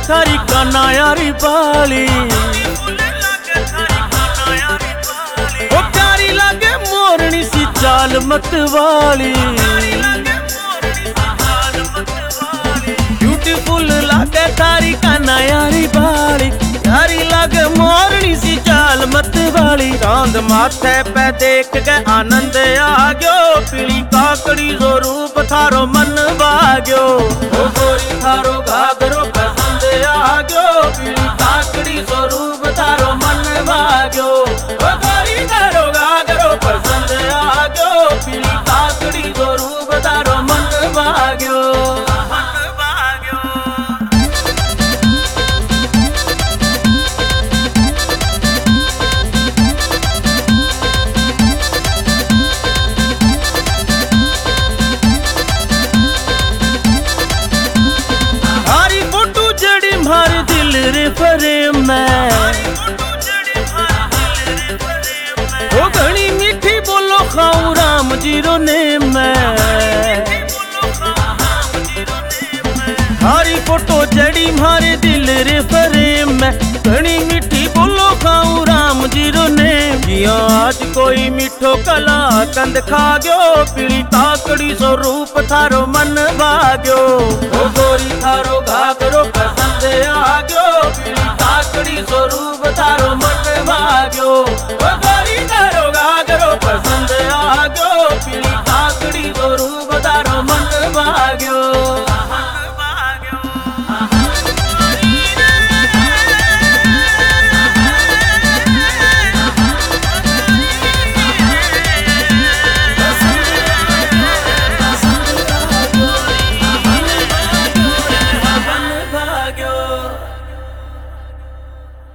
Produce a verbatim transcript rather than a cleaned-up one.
थारी काना यारी बाली, ओ प्यारी लागे मोरनी सी चाल मत वाली, ब्यूटीफुल लागे थारी काना यारी बाली, प्यारी लागे मोरनी सी चाल मत वाली। चांद माथे पे देख के आनंद आ गयो, पीली काकड़ी जो रूप थारो मन भाग्यो, ओ गोरी थारो घाघरो पसंद आ गयो, पीली काकड़ी जो रूप थारो मन भाग्यो, ओ गोरी थारो घाघरो पसंद आ गयो, पीली काकड़ी जो रूप थारो मन भाग्यो। मारे दिल रे फरेम में, ओ घनी मीठी बोलो खाऊं राम जीरो नेम में, हारी फोटो जड़ी मारे दिल रे फरेम में, घनी मीठी बोलो खाऊं राम जीरो नेम। जिया आज कोई मीठो कला कंद खा गयो, पीली काकड़ी सो रूप थारो मन भाग्यो, ओ गोरी थारो घाघरो पसंद आ गयो, पीली काकड़ी सो रूप थारो मन भाग्यो।